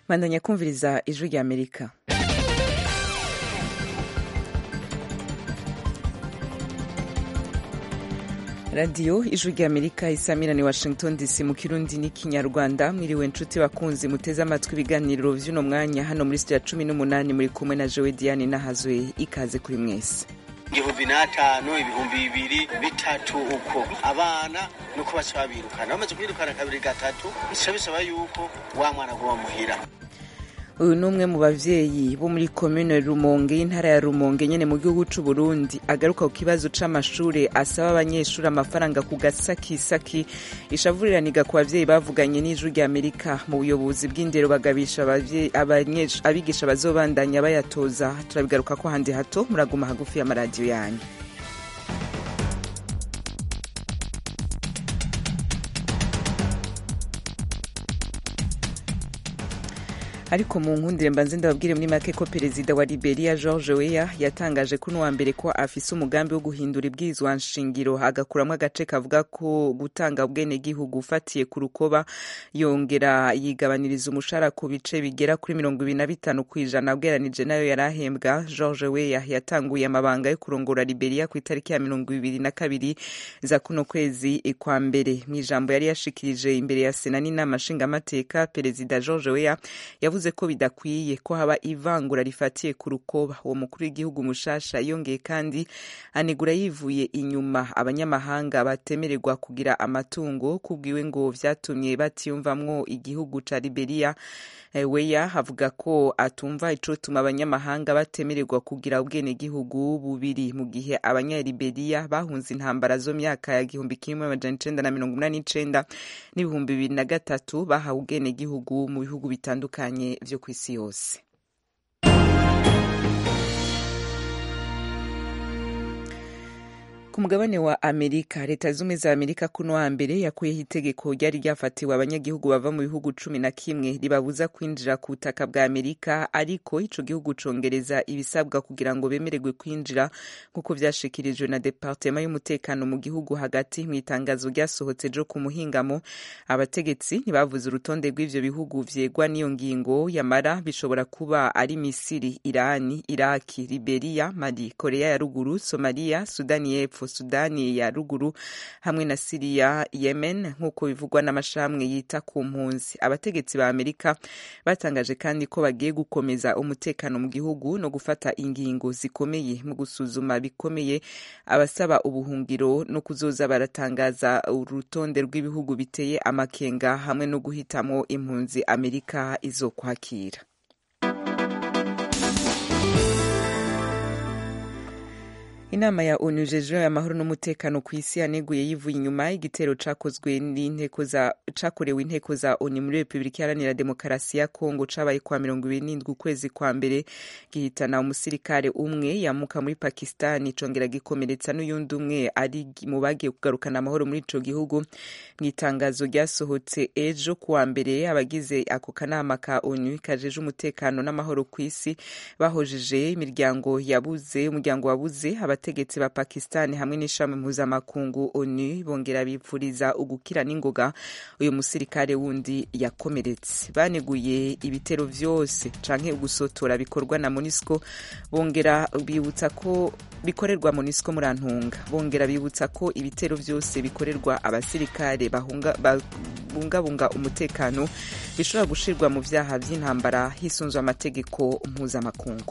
Bandanya kumviriza ijwi rya Amerika. Radio ijwi rya Amerika isamirani Washington DC mu Kirundi n'ikinyarwanda. Mwiriwe nshuti bakunzi muteze amatwi ibiganiro vy'uno mwanya hano muri studio 18 muri kumwe na Joe Diane Nahazwe. Ikaze kuri mwese. Igihumbi n'atanu, ibihumbi bibiri, bitatu uko abana nuko bacabirukana bamaze kwirukana kabiri gatatu bisaba yuko wa mwana go muhira. Uyu numwe mu bavyeyi bo muri commune Rumonge y'intara ya Rumonge nyene mu gihugu c'u Burundi agaruka ku kibazo c'amashure asaba abanyeshuri amafaranga ku gasakisaki. Ishavuriraniga ku bavyeyi bavuganye n'ijwi rya Amerika mu buyobozi bw'indero bagabisha abigisha bazobandanya bayatoza. Turabigaruka ko handi hato, muraguma hagufi ya radio yanyu. Ariko mu nkundire mbanze ndababwire muri make ko perezida wa Liberia George Weah yatangaje kuno wa mbere ko afise umugambi wo guhindura ibwirizwa nshingiro agakuramwo agace kavuga ko gutanga ubwene gihugu ufatiye ku rukoba, yongera yigabaniriza umushahara ku bice bigera kuri 25% kwijana bweranije nayo yarahembwa. George Weah yatanguye amabanga yo kurongora Liberia ku itariki ya 22 za kuno kwezi kwa mbere. Mu ijambo yari yashikirije imbere ya Sena n'inama nshingamateka, perezida George Weah yavuze ko bidakwiye ko haba ivangura rifatiye ku rukoba. Uwo mukuru w'igihugu mushasha yongeye kandi anegura yivuye inyuma abanyamahanga batemererwa kugira amatungo kubwiwe ngo vyatumye batiyumvamwo igihugu ca Liberia. Weah avuga ko atumva icotuma abanyamahanga batemererwa kugira ubwene gihugu bubiri mu gihe abanya-Liberia bahunze intambara zo myaka ya 1989 n'ibihumbi 2003 bahawe ubwene gihugu mu bihugu bitandukanye vyo kw'isi yose. Ku mugabane wa Amerika, leta zumwe za Amerika kuno wa mbere yakuyeho itegeko ryari ryafatiwe abanyagihugu bava mu bihugu 11 ribabuza kwinjira ku butaka bwa Amerika, ariko ico gihugu congereza ibisabwa kugira ngo bemererwe kwinjira nkuko vyashikirijwe na Departement y'umutekano mu gihugu hagati. Mu itangazo ryasohotse jo ku muhingamo, abategetsi ntibavuze urutonde rw'ivyo bihugu vyegwa n'iyo ngingo, yamara bishobora kuba ari Misiri, Irani, Iraki, Liberia, Mali, Korea ya ruguru, Somalia, Sudani y'Epfo, Sudani ya ruguru hamwe na Syria, Yemen nkuko bivugwa n'amashamwe yita ku mpunzi. Abategetsi ba Amerika batangaje kandi ko bagiye gukomeza umutekano mu gihugu no gufata ingingo zikomeye mu gusuzuma bikomeye abasaba ubuhungiro no kuzoza baratangaza urutonde rw'ibihugu biteye amakenga hamwe no guhitamo impunzi Amerika izokwakira. Inama ya ONU jejwe y'amahoro n'umutekano ku isi yaneguye yivuye inyuma igitero cakorewe inteko za ONU muri Republika Iharanira Demokarasi ya Kongo cabaye kwa 27 ukwezi kwa mbere, gihitana umusirikare umwe yamuka muri Pakistan, congera gikomeretsa n'uyundi umwe ari mu bagiye kugarukana amahoro muri ico gihugu. Mu itangazo ryasohotse ejo kuwa mbere, abagize ako kanama ka ONU kajeje umutekano n'amahoro ku isi bahojeje umuryango wabuze abategetsi ba Pakistan hamwe n'ishami mpuzamakungu ONU, bongera bipfuriza ugukira n'ingoga uyu musirikare wundi yakomeretse. Baneguye ibitero vyose canke ugusotora bikorwa na MONUSCO, bongera bibutsa ko bikorerwa MONUSCO murantunga, bongera bibutsa ko ibitero vyose bikorerwa abasirikare bungabunga umutekano bishobora gushirwa mu vyaha vy'intambara hisunzwe amategeko mpuzamakungu.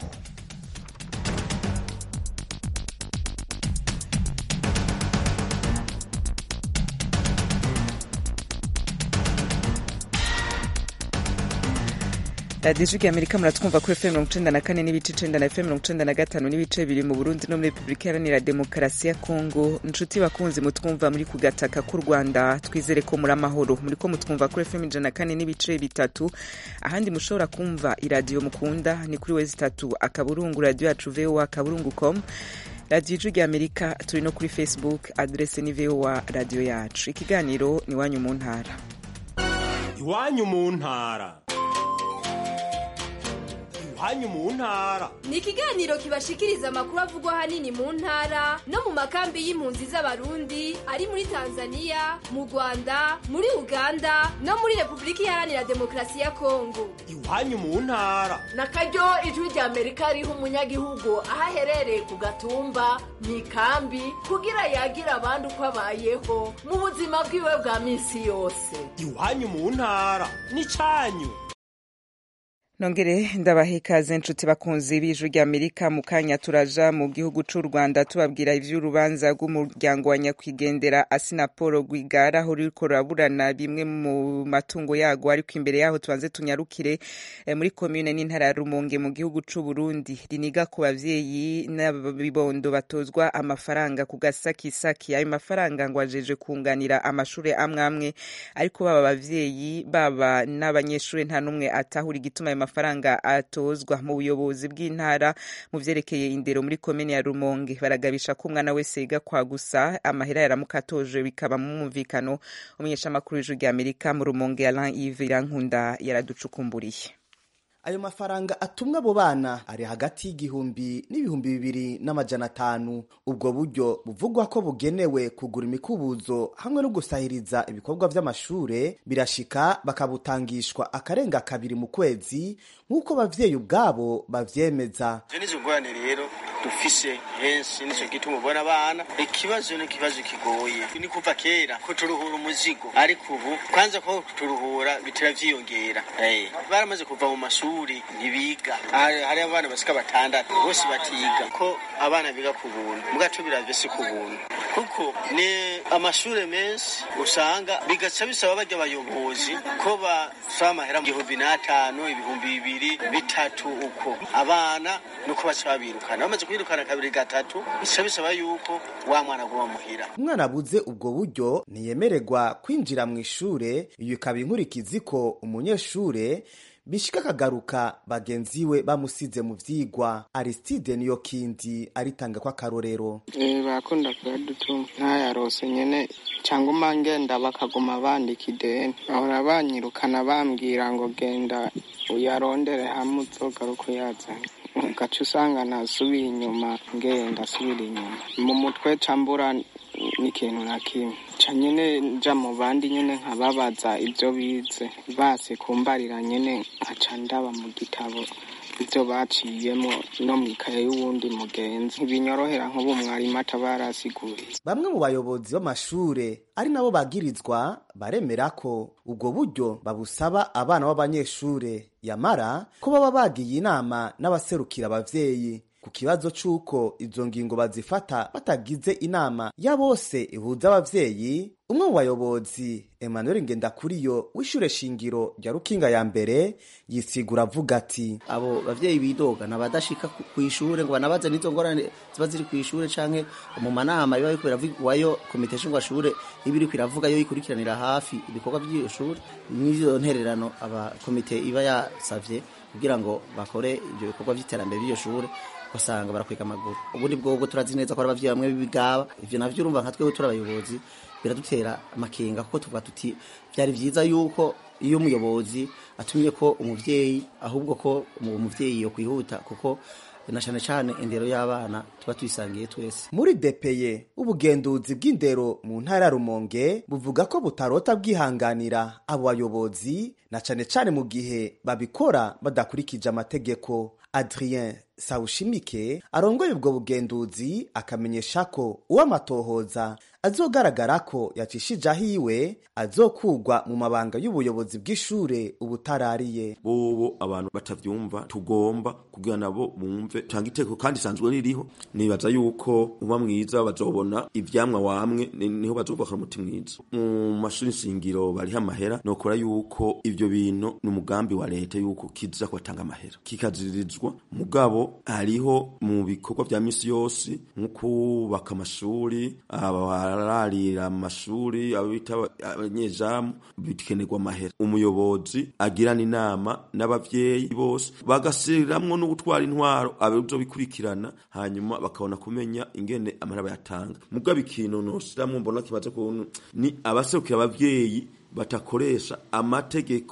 Radio ya Amerika muratwumva kuri FM 94 n'ibice 9 na FM 95 n'ibice biri mu Burundi no muri Republika Iharanira Demokarasi ya Kongo. Nshuti bakunzi mutwumva muri kugataka ku Rwanda, twizere ko muri amahoro. Muri ko mutwumva kuri FM 104 n'ibice 3, ahandi mushobora kumva iradio mukunda ni kuri wezi 3 akaburungu radio yacu voa.com. Radio ijwi rya Amerika turi no kuri Facebook, adresse ni voa radio yacu. Ikiganiro ni wanyu mu ntara. Iwanyu mu ntara. iwanyu mu ntara. Ni ikiganiro kibashikiriza amakuru avugwa hanini mu ntara no mu makambi y'impunzi z'abarundi ari muri Tanzania, mu Rwanda, muri Uganda no muri Republika Iharanira Demokarasi ya Kongo. Iwanyu mu ntara. Nakaryo ijwi rya Amerika riha umunyagihugu aho aherereye ku gatumba mu ikambi kugira yagira abandi uko abayeho mu buzima bwiwe bwa minsi yose. Iwanyu mu ntara ni canyu. Nongere ndabaha ikaze nshuti bakunzi b'ijwi rya Amerika. Mu kanya turaja mu gihugu c'u Rwanda tubabwira ivy'urubanza rw'umuryango wa nyakwigendera Assinapol Rwigara aho ruriko ruraburana bimwe mu matungo yago, ariko imbere yaho tubanze tunyarukire muri commune n'intara ya Rumonge mu gihugu c'u Burundi riniga ku bavyeyi n'abibondo batozwa amafaranga ku gasakisaki. Ayo mafaranga ngo ajeje kunganira amashure amwe ariko baba bavyeyi baba n'abanyeshure nta numwe atahura igituma amafaranga atozwa. Mu buyobozi bw'intara mu vyerekeye indero muri komine ya Rumonge baragabisha ko umwana wese yiga kwa gusa amahera yaramuka atoje bikaba mu mwumvikano. Umunyeshamakuru w'ijwi rya Amerika mu Rumonge Alain Yves Irankunda yaraducukumburiye. Ayo mafaranga atumwa abo bana ari hagati y'igihumbi n'ibihumbi 2,500. Ubwo buryo buvugwa ko bugenewe kugura imikubuzo hamwe no gusahiriza ibikorwa vy'amashure birashika bakabutangishwa akarenga 2 mu kwezi nk'uko bavyeyi ubwabo bavyemeza. Nizo ngorane rero dufise henshi, nico gituma ubona abana ikibazo kigoye. Ni kuva kera ko turuhura umuzigo, ariko ubu kwanza ko turuhura bitira vyiyongera. Baramaze kuva mu mashuri ntibiga, hari abana basika 6 bose batiga, ko abana biga ku buntu mugato biravese ku buntu, kuko ni amashure menshi usanga bigaca bisaba bajya abayobozi ko basaba amahera mu 5,000 2,000 3,000 uko abana nuko baca babirukana. Bamaze kwirukana 2-3 bisaba yuko wa mwana aguma muhira. Umwana abuze ubwo buryo ntiyemererwa kwinjira mu ishure. Iyo ikaba inkurikizi ko umunyeshure bishika kagaruka bagenziwe bamusize mu vyigwa. Aristide niyo kindi aritanga kwa karorero. Bakunda kuyadutuma ntayarose nyene cyangwa mangenda bakaguma bandika ideni. Ahora banyirukana bambwira ngo genda uyarondere hamwe uzogaruka uyazanye. Gacu usanga nasubiye inyuma ngenda asubira inyuma mu mutwe cambura n'ikintu na kimwe nyene nja mu bandi nyene nkababaza ibyo bize base kumbarira nyene aca ndaba mu gitabo ibyo baciyemo no mwikaye y'uwundi mugenzi binyorohera nk'ubu mwarimu atabarasiguye. Bamwe mu bayobozi b'amashure ari nabo bagirizwa baremera ko ubwo buryo babusaba abana b'abanyeshure, yamara ko baba bagiye inama n'abaserukira abavyeyi ku kibazo c'uko izo ngingo bazifata batagize inama ya bose ihuza abavyeyi. Umwe mu bayobozi Emmanuel Ngendakuriyo w'ishure shingiro rya Rukinga ya mbere yisigura avuga ati abo bavyeyi bidoga nabadashika ku ishure ngo banabaze nizo ngorane ziba ziri ku ishure canke mu manama biba biko biravugwayo komite shingwa shure ibiri kwiravuga yo ikurikiranira hafi ibikorwa by'iyo shure. N'izo ntererano aba komite iba yasavye kugira ngo bakore ibyo bikorwa by'iterambere by'iyo shure basanga barakwega amaguru. Ubundi bwo turazi neza ko abavyeyi bamwe bibigaba ivyo navyo urumva nka twewe turabayobozi biradutera amakenga, kuko tuvuga tuti byari vyiza yuko iyo umuyobozi atumye ko umuvyeyi ahubwo ko umuvyeyi yo kwihuta, kuko na cyane indero y'abana tuba tuyisangiye twese. Muri DPE ubugenduzi bw'indero mu ntara Rumonge buvuga ko butarota bwihanganira abo bayobozi na cyane mu gihe babikora badakurikije amategeko. Adrien Sawushimike arongoye ubwo bugenduzi akamenyesha ko uwamatohoza azogaragara ko yacishije ahiwe azokugwa mu mabanga y'ubuyobozi bw'ishure ubutarariye. Bobo abantu batavyumva tugomba kugira nabo bumve tanga iteko kandi sanzwe ririho. Nibaza yuko uba mwiza bazobona ivyamwa wamwe niho bazobaka umuti mwiza. Mu mashuri shingiro bari amahera nokora yuko ivyo bintu n'umugambi wa leta yuko kiza kwatanga amahera kikazirizwa. Mugabo hariho mu bikorwa vya misi yose nkuko bakamashuri abararira amashuri abita abanyezamu bikenerwa amahera. Umuyobozi agirana inama n'abavyeyi bose bagasiramwo no gutwara intwaro abezo bikurikirana hanyuma bakabona kumenya ingene amahera bayatanga. Mugabo ikintu nosiramwo mbona kibaze ko ni abaserukira abavyeyi batakoresha amategeko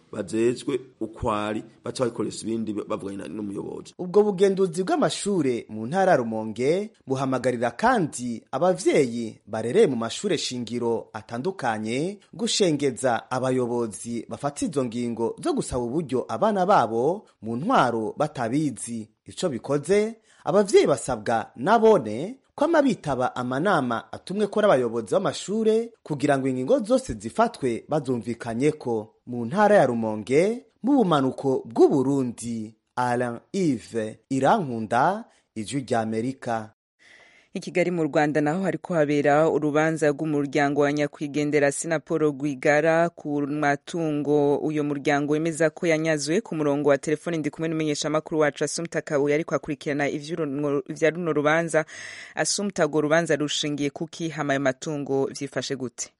bajejwe ukwari baca bakoresha ibindi bavuganye n'umuyobozi. Ubwo bugenduzi bw'amashure mu ntara Rumonge buhamagarira kandi abavyeyi barereye mu mashure shingiro atandukanye gushengeza abayobozi bafata izo ngingo zo gusaba uburyo abana babo mu ntwaro batabizi. Ico bikoze abavyeyi basabwa nabone kwama bitaba amanama atumwe ko n'abayobozi b'amashure kugira ngo ingingo zose zifatwe bazumvikanyeko. Mu ntara ya Rumonge mu bumanuko bw'u Burundi, Alain Yves Irankunda, Ijwi ry'Amerika. I Kigali mu Rwanda naho hariko habera urubanza rw'umuryango wa nyakwigendera Sinapolo Rwigara ku matungo. Uyo muryango wemeza ko yanyazwe. Ku murongo wa telefoni ndi kumwe n'umumenyesha makuru wacu Assumpta Kabuye ariko akurikirana ivya runo rubanza. Assumpta, go rubanza rushingiye kuki, hama ayo matungo vyifashe gute?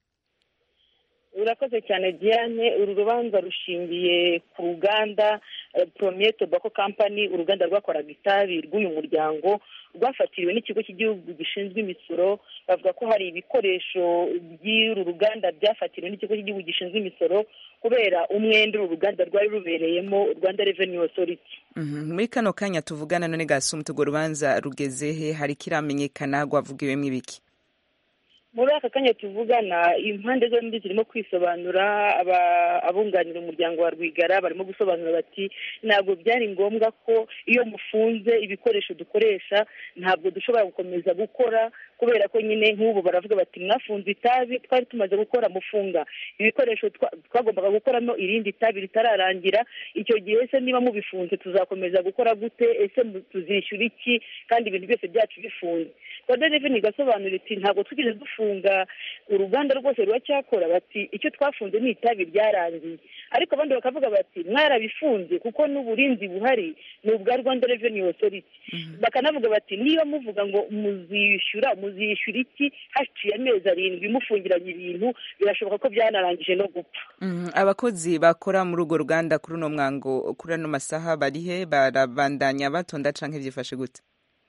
Urakoze cyane Diane. Uru rubanza rushingiye ku ruganda Premier Tobacco Company, uruganda rwakoraga itabi rw'uyu muryango rwafatiriwe n'ikigo cy'igihugu gishinzwe imisoro. Bavuga ko hari ibikoresho by'uru ruganda byafatiriwe n'ikigo cy'igihugu gishinzwe imisoro kubera umwenda uru ruganda rwari rubereyemo Rwanda Revenue Authority. Muri kano kanya tuvugana none Gasumta, urwo rubanza rugeze he? Hari kiramenyekana rwavugiwemo ibiki? Muri aka kanya tuvugana impande zombi zirimo kwisobanura. Abunganira umuryango wa Rwigara barimo gusobanura bati ntabwo byari ngombwa ko iyo mufunze ibikoresho dukoresha ntabwo dushobora gukomeza gukora, kubera ko nyine nk'ubu baravuga bati mwafunze itabi, twari tumaze gukora mufunga ibikoresho twagombaga gukoramo irindi tabi ritararangira. Icyo gihe ese niba mubifunze tuzakomeza gukora gute? Ese tuzishyura iki kandi ibintu byose byacu bifunze? Rwanda Revenue igasobanura iti ntabwo twigeze dufunga uruganda rwose ruracyakora. Bati icyo twafunze ni itabi ryarangiye. Ariko abandi bakavuga bati mwarabifunze kuko n'uburinzi buhari ni ubwa Rwanda Revenue Authority. Bakanavuga bati niba muvuga ngo muzishyura iki haciye amezi 7 mufungiranye ibintu, birashoboka ko byanarangije no gupfa. Abakozi bakora muri urwo ruganda kuri uno mwango, kuri ano masaha barihe? Barabandanya batonda canke vyifashe gute?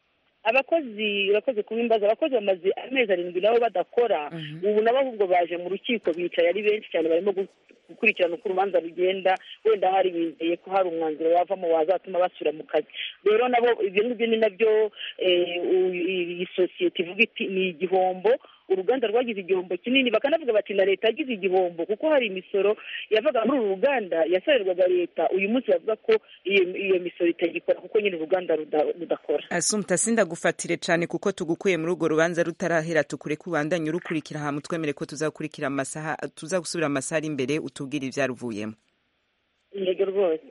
Abakozi urakoze kubimbaza. Abakozi bamaze amezi 7 nabo badakora. Ubu nabo ahubwo baje mu rukiko bicaye ari benshi cyane, barimo gukurikirana uko urubanza rugenda. Wenda hari bizeye ko hari umwanzuro wavamo wazatuma basubira mu kazi. Rero nabo ibyo ngibyo ni nabyo iyi sosiyete ivuga iti ni igihombo. Uruganda rwagize igihombo kinini, bakanavuga bati na leta yagize igihombo kuko hari imisoro yavaga muri uru ruganda yasorerwaga leta. Uyu munsi bavuga ko iyo misoro itagikora kuko nyine uruganda rudakora. Assumpta, sindagufatire cyane kuko tugukuye muri urwo rubanza rutarahera, tukure kubandanya urukurikira hamwe twemere ko tuzakurikira amasaha, tuzagusubira amasaha ari imbere utubwire ivyaruvuyemo. Yego rwose.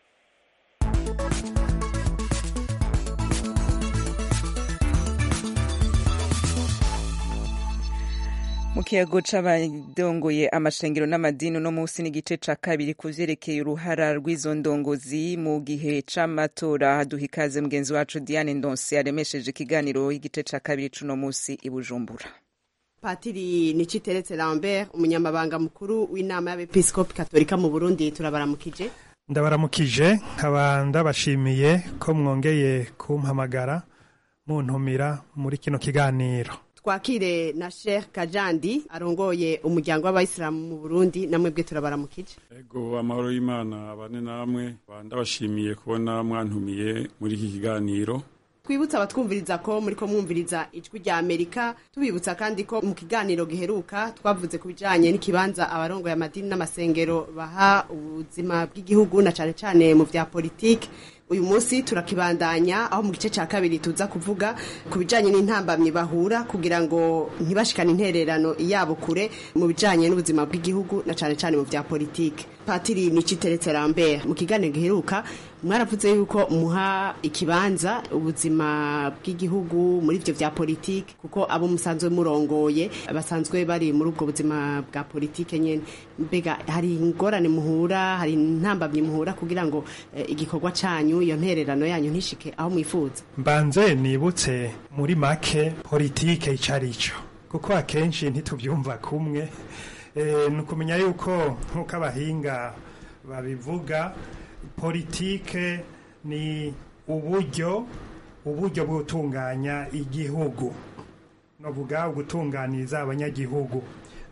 Mu kiyago c'abadongoye amashengero n'amadini no musi n'igice ca kabiri kuvyerekeye uruhara rw'izo ndongozi mu gihe c'amatora. Duhikaze mugenzi wacu Diane Ndonse aremesheje ikiganiro igice ca kabiri c'uno musi i Bujumbura. Patiri Niciteretse Lambert, umunyamabanga mukuru w'inama y'abepiskopi katolika mu Burundi, turabaramukije. Ndabaramukije, nkaba ndabashimiye ko mwongeye kumpamagara muntumira muri kino kiganiro. Twakire na Sheikh Kajandi arongoye umuryango w'abayisilamu mu Burundi, namwe bwe turabaramukije. Ego, amahoro y'Imana abane namwe, ndabashimiye kubona mwantumiye muri iki kiganiro. Twibutsa abatwumviriza ko muriko mwumviriza Ijwi rya Amerika, tubibutsa kandi ko mu kiganiro giheruka twavuze ku bijanye n'ikibanza abarongoye amadini n'amasengero baha ubuzima bw'igihugu na cane cane mu vya politike. Uyu munsi turakibandanya, aho mu gice ca kabiri tuza kuvuga ku bijanye n'intambamye bahura kugira ngo ntibashikane intererano yabo kure mu bijanye n'ubuzima bw'igihugu na cane cane mu vya politike. Patiri Niciteretse Lambert, mu kiganiro giheruka mwaravuze yuko muha ikibanza ubuzima bw'igihugu muri ivyo vya politike kuko abo musanzwe murongoye basanzwe bari muri ubwo buzima bwa politike nyene. Mbega hari ingorane muhura, hari intambamye muhura kugira ngo igikorwa canyu, iyo ntererano yanyu ntishike aho mwifuza? Mbanze nibutse muri make politike icarico kuko akenshi ntituvyumva kumwe. Nukumenya yuko nkuko abahinga babivuga, politike ni uburyo bwo gutunganya igihugu, novuga gutunganiza abanyagihugu.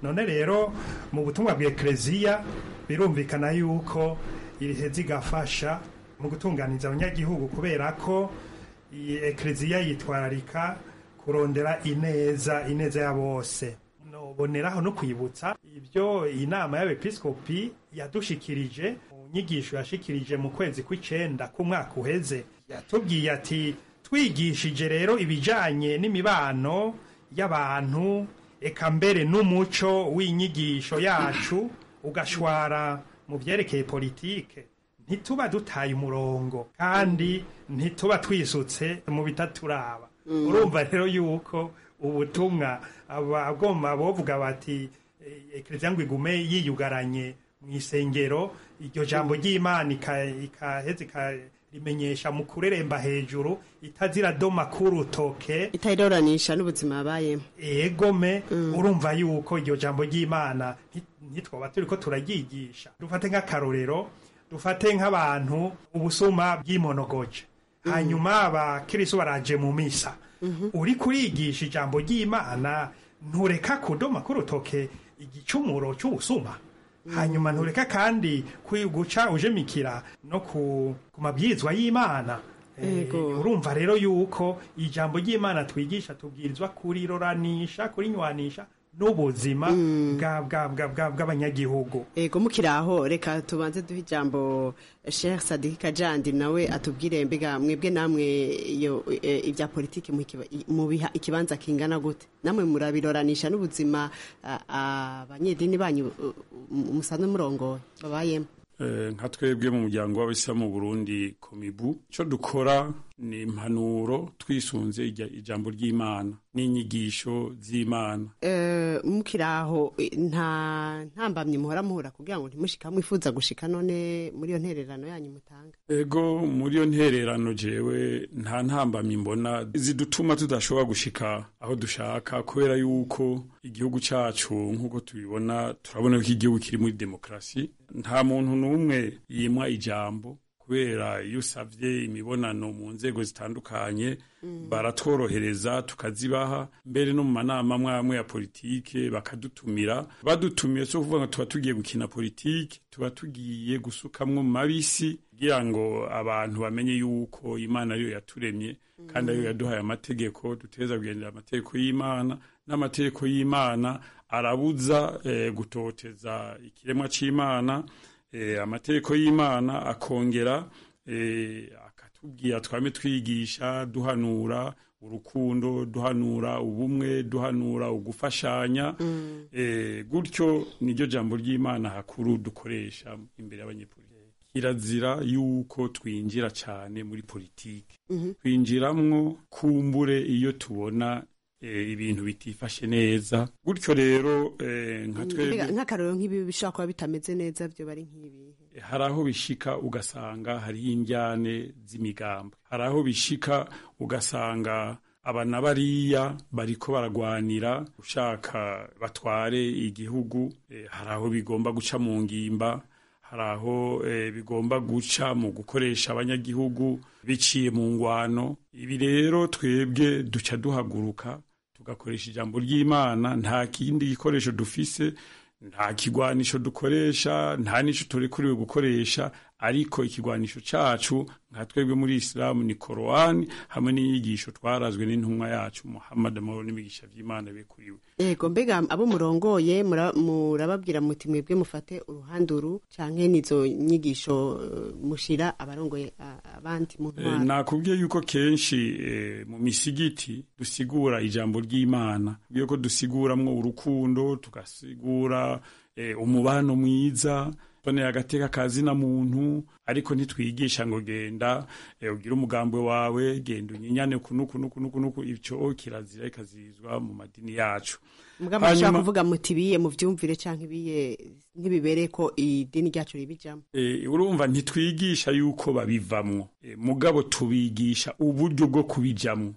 none rero mu butumwa bwa ekleziya birumvikana yuko iriheza igafasha mu gutunganiza abanyagihugu kubera ko iyi ekleziya yitwararika kurondera ineza ya bose. Noboneraho no kwibutsa ibyo inama y'abepiskopi yadushikirije mu nyigisho yashikirije mu kwezi kw'icenda k'umwaka uheze, yatubwiye ati twigishije rero ibijanye n'imibano y'abantu eka mbere n'umuco w'inyigisho yacu ugashwara mu vyerekeye politike, ntituba dutaye umurongo kandi ntituba twisutse mu bitaturaba. Urumva rero yuko ubutumwa abagomba bovuga bati ekleziya ngo igume yiyugaranye mu isengero, iryo jambo ry'Imana ikaheze ikarimenyesha mu kureremba hejuru, itazira doma kurutoke, itayiroranisha n'ubuzima abayemo. Egome urumva yuko iryo jambo ry'Imana ntitwoba turiko turaryigisha. Dufate nk'akarorero, dufate nk'abantu ubusuma bw'imonogoje, hanyuma abakristo baraje mu misa, uri kurigisha ijambo ry'Imana ntureka kudoma kurutoke igicumuro cy'ubusuma, hanyuma ntureka kandi guca ujemikira no ku mabwizwa y'Imana. Urumva rero yuko ijambo ry'Imana twigisha tubwirizwa kuriroranisha, kurinywanisha n'ubuzima bw'abanyagihugu. Ego mukiraho reka tubanze duha ijambo Sheikh Sadiki Kajandi nawe atubwire mbega mwebwe namwe ibya politiki mu biha ikibanza kingana gute, namwe murabiroranisha n'ubuzima abanyedini banyu musanzwe murongoye babayemo. Nka twebwe mu muryango w'abisilamu mu Burundi Komibu, icyo dukora ni impanuro twisunze ijambo ry'Imana n'inyigisho z'Imana. Mukiraho nta ntambamye muhora kugira ngo ntimushika mwifuza gushika none muri yo ntererano yanyu mutanga? Ego muri yo ntererano jewe nta ntambamye mbona zidutuma tudashobora gushika aho dushaka, kubera yuko igihugu cacu nk'uko tubibona turabona ko igihugu kiri muri demokrasi, nta muntu n'umwe yimwa ijambo, kubera iyo usavye imibonano mu nzego zitandukanye baratworohereza tukazibaha, mbere no mu manama mwamwe ya politike bakadutumira. Badutumiye so kuvuga ngo tuba tugiye gukina politike, tuba tugiye gusukamwo mu mabisi kugira ngo abantu bamenye yuko Imana ariyo yaturemye kandi ariyo yaduhaye amategeko, duteza kugendera amategeko y'Imana, n'amategeko y'Imana arabuza gutoteza ikiremwa c'Imana. Amategeko y'Imana akongera akatubwira twame twigisha, duhanura urukundo, duhanura ubumwe, duhanura ugufashanya. Gutyo niryo jambo ry'Imana hakuru dukoresha imbere y'abanyepolitiki. Kirazira yuko twinjira cyane muri politiki, twinjiramwo kumbure iyo tubona ibintu bitifashe neza. Gutyo rero nka twebwe nk'akarorero nk'ibi bishobora kuba bitameze neza, byo bari nk'ibi hari aho bishika ugasanga hariho injyane z'imigambwe, hari aho bishika ugasanga abana bariya bariko baragwanira ushaka batware igihugu, hari aho bigomba guca mu ngimba, hari aho bigomba guca mu gukoresha abanyagihugu biciye mu ngwano. Ibi rero twebwe duca duhaguruka tugakoresha ijambo ry'Imana, nta kindi gikoresho dufise, nta kigwanisho dukoresha, nta nico turekuriwe gukoresha, ariko ikigwanisho cacu nka twebwe muri Islam ni Qur'an hamwe n'inyigisho twarazwe n'intumwa yacu Muhammad amahoro n'imigisha vy'Imana bekuriwe. Ego mbega abo murongoye murababwira muti mwebwe mufate uruhanduru canke nizo nyigisho mushira abarongoye abandi mu ntwara? Nakubwiye yuko kenshi mu misigiti dusigura ijambo ry'Imana, yuko dusiguramwo urukundo, tugasigura umubano mwiza, tonera agateka kazina muntu, ariko ntitwigisha ngo genda ugira umugambwe wawe, genda unyinyane kunuku. Ivyo kirazira ikazizwa mu madini yacu. Mugamba ashaka kuvuga muti biye mu vyumvire canke biye nk'ibibere ko idini ryacu ribijamo. Urumva ntitwigisha yuko babivamwo, mugabo tubigisha uburyo bwo kubijamwo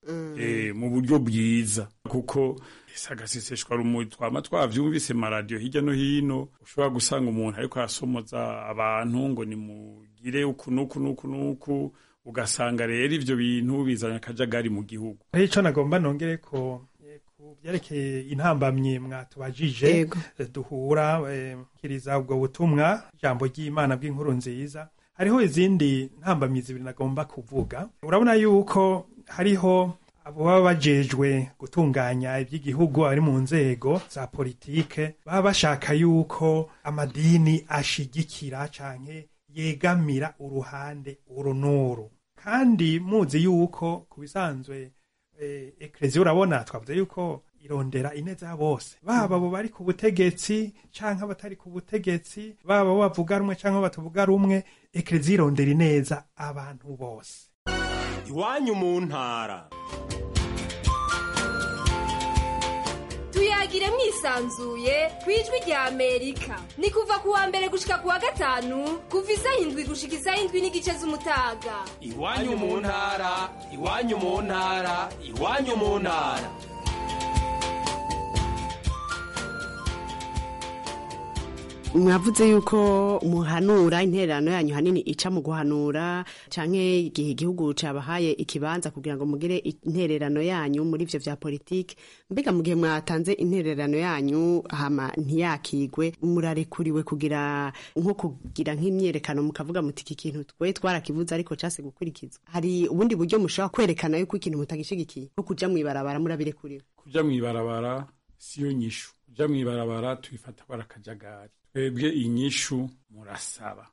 mu buryo bwiza, kuko sagaseseshwa rumuri twama twavyumvise maradiyo hirya no hino. Ushobora gusanga umuntu ariko asomoza abantu ngo nimugire ukunuku, ugasanga rero ivyo bintu bizanya akajagari mu gihugu. Ico nagomba nongere ko byerekeye intambamyi mwatubajije duhura kiriza ubwo butumwa ijambo ry'Imana bw'inkuru nziza. Hariho izindi ntambamyi zibiri nagomba kuvuga. Urabona yuko hariho abo baba bajejwe gutunganya iby'igihugu ari mu nzego za politike baba bashaka yuko amadini ashigikira canke yegamira uruhande urunuru, kandi muzi yuko ku bisanzwe Eklezia urabona twavuze yuko irondera ineza ya bose, baba abo bari ku butegetsi canke abatari ku butegetsi, baba abo bavuga rumwe canke batavuga rumwe, Eklezia irondera ineza abantu bose. Iwanyu mu ntara. Tuyagire mwisanzuye kwijwi rya Amerika. Ni kuva kuwa mbere gushika kuwa gatanu kuva isaha 7 gushika isaha 7:15 z'umutaga. Iwanyu mu ntara, iwanyu mu ntara, iwanyu mu ntara. Mwavuze yuko muhanura intererano yanyu hanini ica mu guhanura canke igihe igihugu cabahaye ikibanza kugira ngo mugire intererano yanyu muri ivyo vya politike. Mbega mu gihe mwatanze intererano yanyu hama ntiyakigwe, murarekuriwe kugira nko kugira nk'imyerekano mukavuga muti iki kintu twe twarakivuze ariko case gukurikizwa? Hari ubundi buryo mushaka kwerekana yuko ikintu mutagishigikiye nko kuja mwibarabara murabirekuriwe? Kuja mwibarabara siyo nyishu. Kuja mwibarabara twifata barakajagari. Twebwe inyishu murasaba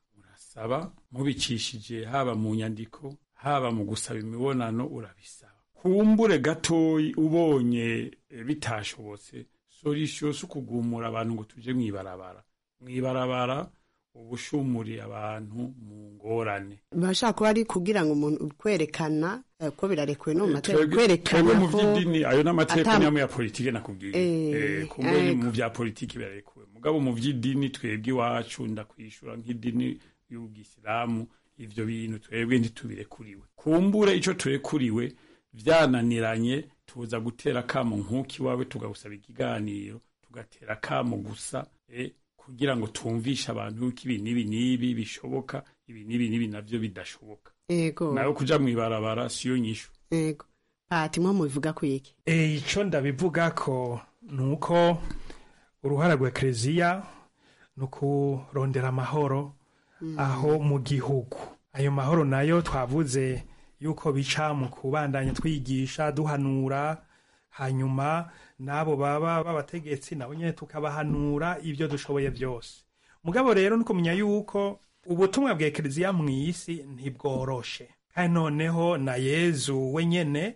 mubicishije haba mu nyandiko haba mu gusaba imibonano urabisaba. Kumbure gatoyi ubonye bitashobotse solution sukugumura abantu ngo tuje mwibarabara ubushumuri abantu mu ngorane. Bashaka ko ari kugira ngo umuntu kwerekana ko birarekwe no mateka kwerekana mu vy'idini ayo n'amateka n'amwe ya politike nakubwiye kumbe mu vya politike birarekwe mugabo mu vy'idini twebwe iwacu ndakwishura nk'idini y'ubwisilamu ivyo bintu twebwe ntitubirekuriwe. Kumbure ico turekuriwe vyananiranye tuza gutera kamo nkuki wawe tugusaba ikiganiro tugatera kamo gusa kugira ngo tumvisha abantu yuko ibi nibi bishoboka ibi nibi navyo bidashoboka. Ego. Nayo kuja mwibarabara siyo nyishu. Ego. Pati mwa mubivuga ko iki? Ico ndabivuga ko nuko uruhara rwa Eklezia nuko rondera amahoro aho mu gihugu. Ayo mahoro nayo twavuze yuko bica mu kubandanya twigisha duhanura, hanyuma nabo baba babategetsi nabo nyene tukabahanura ibyo dushoboye byose. Mugabo rero nuko menya yuko ubutumwa bwa Eklezia mu isi ntibworoshe, kandi noneho na Yezu wenyene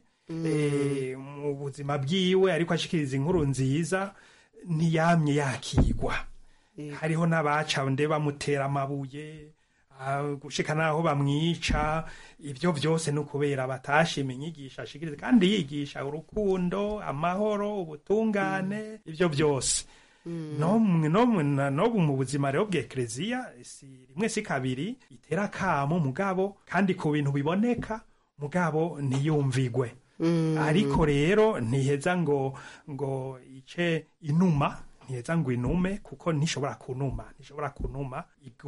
mu buzima bwiwe ariko ashikiriza inkuru nziza ntiyamye yakigwa. Hariho n'abaca nde bamutera amabuye gushika naho bamwica. Ivyo vyose no kubera batashima inyigisho ashikiriza, kandi yigisha urukundo, amahoro, ubutungane, ivyo byose. No mu buzima rero bwa Eklezia si rimwe si kabiri itera kamo mugabo kandi ku bintu biboneka mugabo ntiyumvigwe. Ariko rero ntiheza ngo ice inuma, ntiheza ngo inume kuko ntishobora kunuma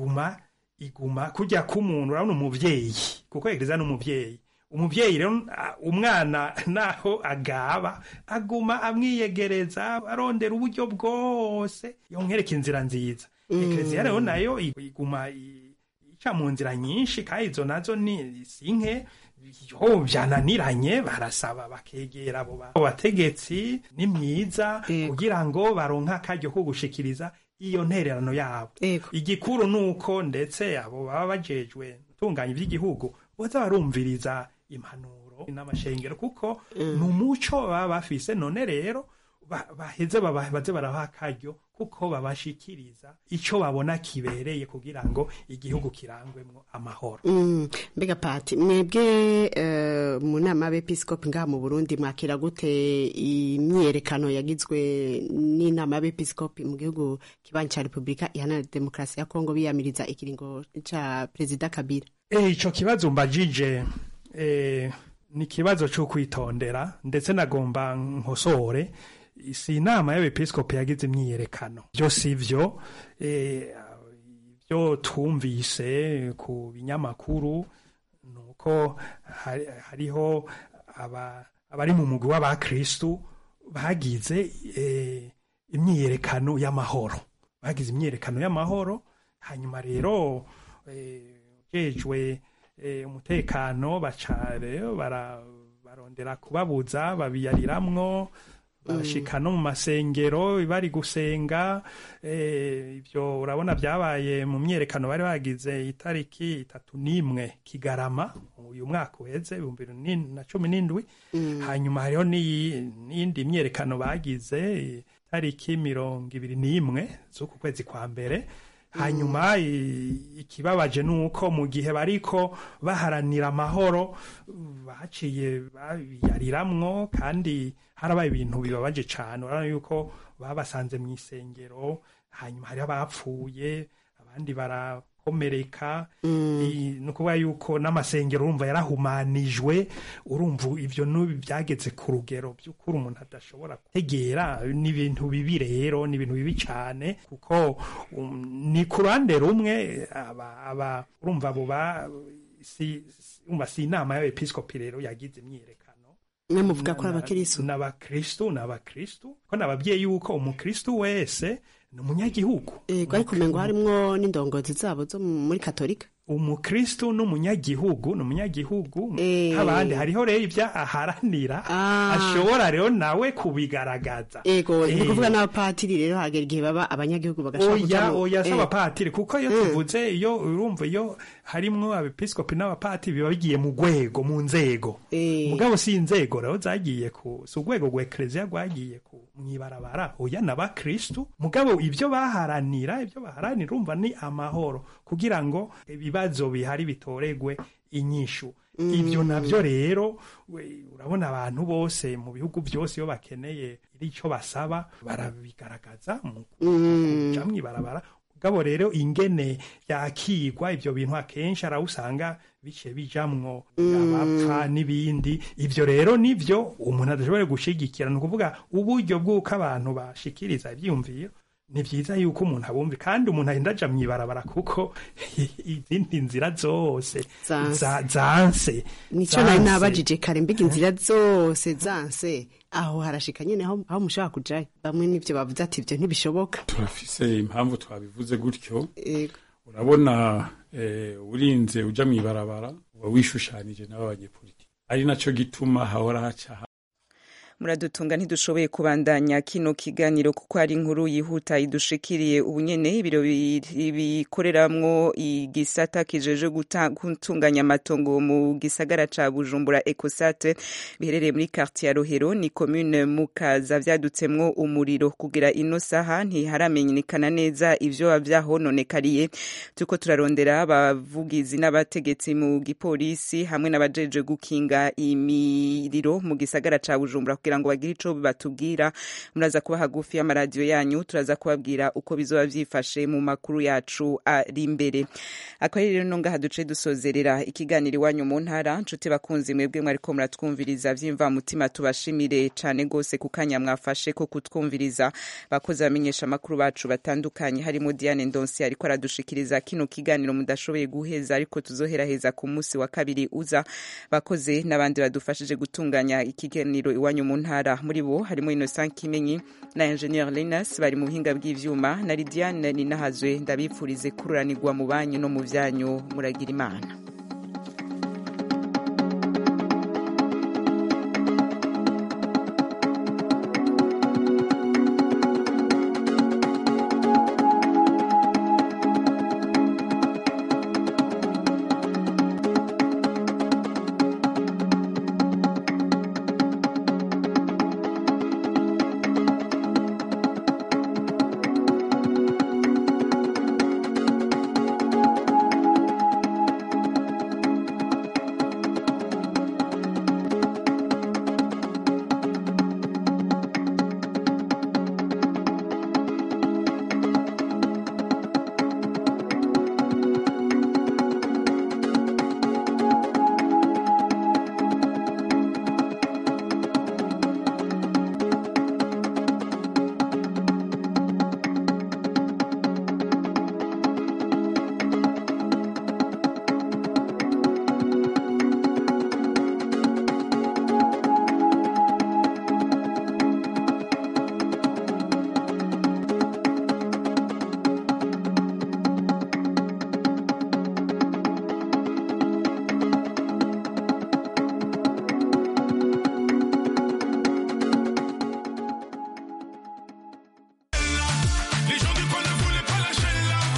iguma kujya k'umuntu. Urabona umuvyeyi kuko Eklezia n'umuvyeyi. Umuvyeyi rero umwana naho aguma amwiyegereza arondera uburyo bwose yonkereka inzira nziza. Eklezia rero nayo iguma ica mu nzira nyinshi, kandi izo nazo ni sinke byananiranye barasaba bakegera abo bategetsi ni myiza kugira ngo baronka akaryo ko gushikiriza iyo ntererano yabo. Igikuru nuko ndetse abo baba bajejwe gutunganya iby'igihugu boza barumviriza impanuro n'amashengero kuko n'umuco baba bafise. None rero baheze baze baraha akaryo kuko babashikiriza ico babona kibereye kugira ngo igihugu kirangwemwo amahoro. Mbega Pati mwebwe mu nama y'abepiskopi ngaha mu Burundi mwakira gute imyerekano yagizwe n'inama y'abepiskopi mu gihugu kibanyi ca Republika Iharanira Demokarasi ya Kongo biyamiriza ikiringo ca Perezida Kabila? Ico kibazo mbajije ni kibazo cyo kwitondera, ndetse nagomba nkosore. Si inama y'abepiskopi yagize imyiyerekano, byo sivyo. Byo twumvise ku binyamakuru nuko hariho abari mu mugwi w'abakristu bagize imyiyerekano y'amahoro, hanyuma rero ujejwe umutekano baca rero barondera kubabuza, babiyariramwo, bashika no mu masengero bari gusenga. Ibyo urabona byabaye mu myerekano bari bagize itariki 31 Kigarama uyu mwaka uheze 2017. Hanyuma hariho n'iyindi myerekano bagize itariki 21 z'uku kwezi kwa mbere. Hanyuma ikibabaje nuko mu gihe bariko baharanira amahoro baciye babiyariramwo, kandi harabaye ibintu bibabaje cyane. urabona yuko babasanze mu isengero, hanyuma hari abapfuye, abandi barakomereka. Ni ukuvuga yuko n'amasengero urumva yarahumanijwe. Urumva ibyo byageze ku rugero by'ukuri umuntu adashobora gutegera. Ni ibintu bibi rero, ni ibintu bibi cyane, kuko ni ku ruhande rumwe urumva abo si inama y'abepiskopi rero yagize imyiyerekano. mwe muvuga ko abakristo n'abakristo ko nababyeyi yuko umukristo wese ni umunyagihugu. Ariko umengo harimwo n'indongozi zabo zo muri katolika. Umukristo n'umunyagihugu nk'abandi. Hariho rero ibyo aharanira, ashobora rero nawe kubigaragaza. Ni kuvuga n'abapatiri rero hagera igihe baba abanyagihugu bagashaka kujamo. Oya s'abapatiri, kuko iyo tuvuze urumva iyo harimwo abepiskopi n'abapatiri biba bigiye mu rwego, mu nzego. Mugabo si inzego rero zagiye si urwego rwa ekleziya rwagiye mwibarabara. Oya n'abakristo, mugabo ibyo baharanira urumva ni amahoro, kugira ngo ibibazo bihari bitoregwe inyishu. Ibyo navyo rero urabona abantu bose mu bihugu byose iyo bakeneye icyo basaba barabigaragaza mu jamwe barabara. Mugabo rero ingene yakigwa ibyo bintu akenshi arawusanga bice bijamwo abapfa n'ibindi. Ibyo rero nivyo umuntu adashobora gushigikira. Ni ukuvuga uburyo bw'uko abantu bashikiriza ibyiyumviro. Ni byiza yuko umuntu abumva, kandi umuntu agenda aja mwibarabara, kuko izindi nzira zose zanse. Nico nari nabajije kare, mbega inzira zose zanse aho harashika nyene aho mushaka kujayo. Bamwe nivyo bavuze ati ibyo ntibishoboka. Turafise impamvu twabivuze gutyo. Urabona urinze uja mwibarabara uba wishushanije n'abanyepolitiki, ari naco gituma hahora haca. Muradutunga ntidushoboye kubandanya kino kiganiro kuko ari inkuru yihuta idushikiriye ubunyene. Ibiro bikoreramwo igisata kijeje gutunganya amatongo mu gisagara ca Bujumbura Ecosat biherereye muri quartier Rohero ni commune Mukaza vyadutsemwo umuriro. Kugira ino saha ntiharamenyekana neza ivyo vyahononekariye. Tuko turarondera abavugizi n'abategetsi mu gipolisi hamwe n'abajeje gukinga imiriro mu gisagara ca Bujumbura kugira ngo bagire ico batubwira. Muraza kuba hagufi y'amaradiyo yanyu, turaza kubabwira uko bizoba vyifashe mu makuru yacu ari imbere. Akari rero nonga haduce dusozerera ikiganiro iwanyu mu ntara. Nshuti bakunzi mwebwe mwariko muratwumviriza vyimva mutima, tubashimire cane gose kukanya mwafashe ko kutwumviriza. Bakoze bamenyesha makuru bacu batandukanye, harimo Diane Ndonsi ariko aradushikiriza kino kiganiro mudashoboye guheza, ariko tuzoheraheza ku munsi wa kabiri uza. Bakoze n'abandi badufashije gutunganya ikiganiro iwanyu mu ntara. Muri bo harimo Innocent Kimenyi na Engineer Linus bari mu buhinga bw'ivyuma, na Lidiane Ninahazwe. Ndabipfurize kururanirwa mu banyu no mu vyanyu. Muragira Imana.